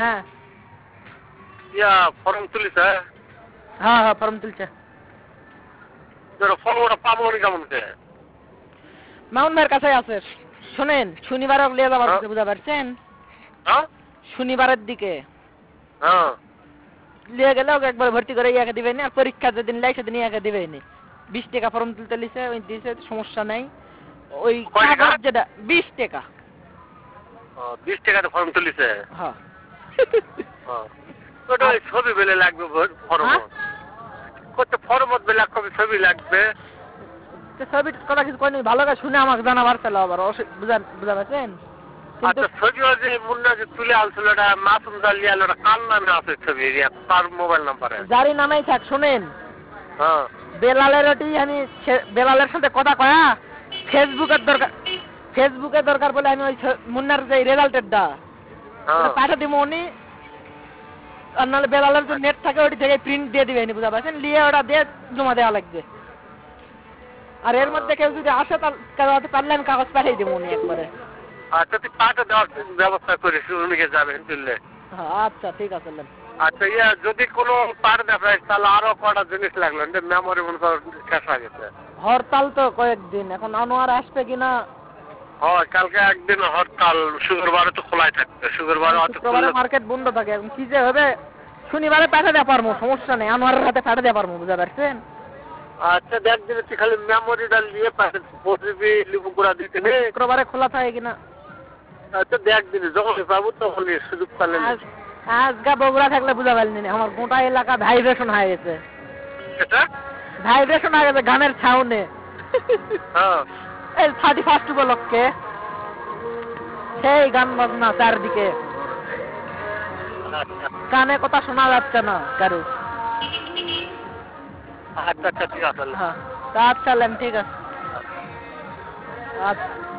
হ্যাঁ ফর্ম তুলিছে? হ্যাঁ হ্যাঁ ফর্ম তুলছে। ফর্মটা পাবো কেমন কে? মামুন ভাইয়ের কাছে আছে। শোনেন, শনিবার লিয়ে যাবার বুঝতে পারছেন? শনিবারের দিকে লিয়ে গেলে ওকে একবার ভর্তি করে ইয়াকে দিবেন, আর পরীক্ষা যেদিন লাই সেদিন ইয়াকে দিবেন। 20 টাকা ফর্ম তুলতে লিছে, ওই দিছে, সমস্যা নাই। ওই কাগজ যেটা 20 টাকা। 20 টাকাতে ফর্ম তুলিছে? হ্যাঁ। ওটা ছবি বেলে লাগবে ফর্ম। কত ফর্ম বেলে ছবি লাগবে? ছবি কথা কিছু কয়নি, ভালো করে শুনে আমাকে জানাবার চাইলো আবার, বুঝা পারছেন? আচ্ছা, ছবিও যে মুন্না যে তুলে আনছিল ওটা মাসুম জালিয়াল, ওটা কার নামে আছে ছবি? তার মোবাইল নাম্বারে? যারই নামেই থাক, শোনেন, হ্যাঁ, বেলালের ওটি আমি বেলালের সাথে কথা কয়া ফেসবুকের দরকার বলে আমি ওই মুন্নার যে রেজাল্টেরটা পাঠা দিব উনি, আর নাহলে বেলালের যে নেট থাকে ওটি থেকে প্রিন্ট দিয়ে দিবেনি, বুঝা পারছেন? নিয়ে ওটা দিয়ে জমা দেওয়া লাগবে। আর এর মধ্যে কেউ যদি আসে তাহলে আমি কাগজ পাঠিয়ে দেবো উনি একবারে। আচ্ছা, তুই পাঠা দেওয়ার ব্যবস্থা করিস, উনিকে যাবেন তুললে। আচ্ছা ঠিক আছে। আচ্ছা, যদি কোনো পাঠ দেখায় তাহলে আরো কটা জিনিস লাগলো, মেমোরি মনে কর শেষ হয়ে গেছে। হরতাল তো কয়েকদিন, এখন আনোয়ার আসবে কিনা? হয়, কালকে একদিন হরতাল, শুক্রবারে তো খোলাই থাকবে। শুক্রবারে মার্কেট বন্ধ থাকে। এখন কি যে হবে, শনিবারে পাঠা দেওয়া পারবো, সমস্যা নেই, আনোয়ারের হাতে পাঠা দেওয়া পারবো, বুঝা পারছেন? আচ্ছা, দেখ দিনে তুই খালি মেমোরিটা নিয়ে বসবি, লিবু গুঁড়া দিতে নেই। শুক্রবারে খোলা থাকে কিনা? আচ্ছা, দেখ দিনে যখন পাবো তখন সুযোগ পালে। আজকা বগুড়া থাকলে বুঝা পারলি না, আমার গোটা এলাকা ভাইব্রেশন হয়ে গেছে। ভাইব্রেশন হয়ে গেছে গানের সাউন্ডে। এই 31 উপলক্ষে সেই গান বাজনা চারদিকে, কানে কথা শোনা যাচ্ছে না কারো। আচ্ছা, ঠিক আছে। হ্যাঁ, আচ্ছা ঠিক আছে। আচ্ছা।